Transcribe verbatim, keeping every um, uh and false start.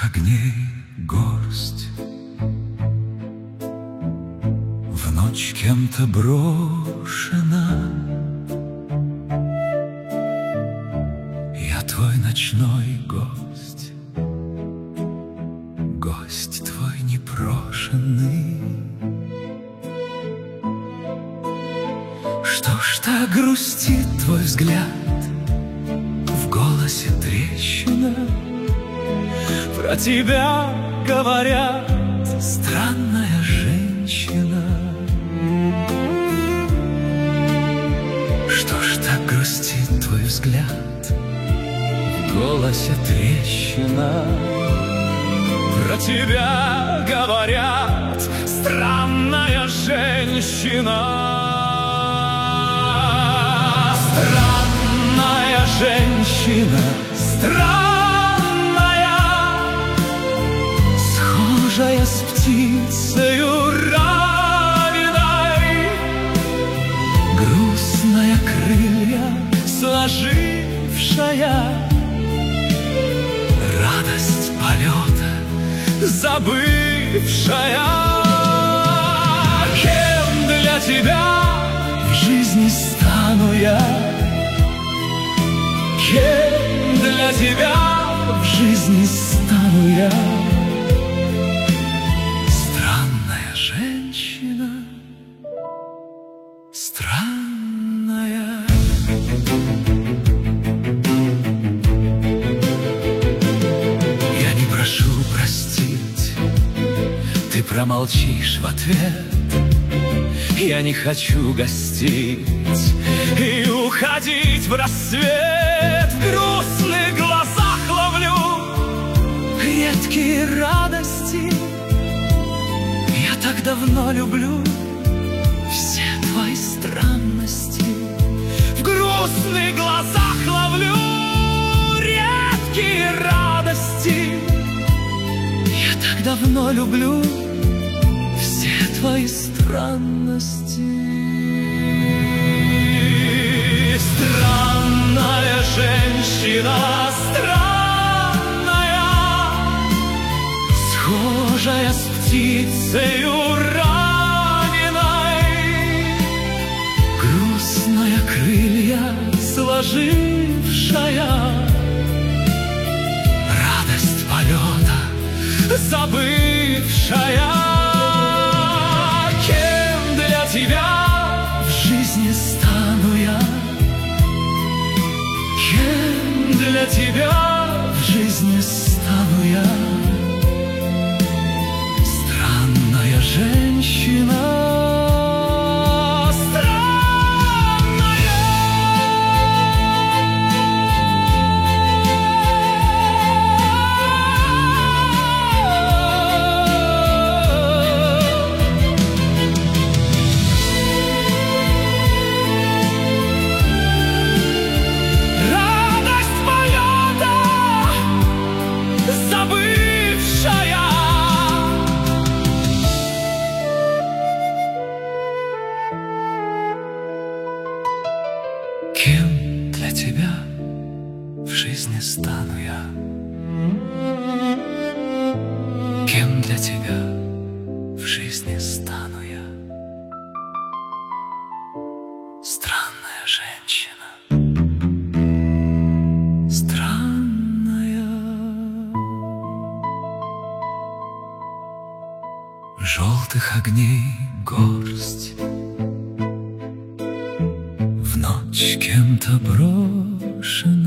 желтых огней горсть, в ночь кем-то брошена. Я твой ночной гость, гость твой непрошенный. Что ж так грустит твой взгляд, в голосе трещина? Про тебя говорят, странная женщина. Что ж так грустит твой взгляд, в голосе трещина? Про тебя говорят, странная женщина. Странная женщина, странная, схожая с птицею раненой, грустная крылья сложившая, радость полета забывшая. Кем для тебя в жизни стану я? Кем для тебя в жизни стану я? Странная женщина, странная. Я не прошу простить, ты промолчишь в ответ. Я не хочу гостить и уходить в рассвет. В грустных глазах ловлю редкие радости. Я так давно люблю все твои странности. В грустных глазах ловлю редкие радости. Я так давно люблю все твои странности. Странная женщина, странная, схожая с птицею раненой, грустная крылья сложившая, радость полета забывшая. Кем для тебя в жизни стану я? Кем для тебя в жизни стану я? Странная женщина. Кем для тебя в жизни стану я? Кем для тебя в жизни стану я? Странная женщина, странная. Желтых огней горсть, в ночь кем-то брошен.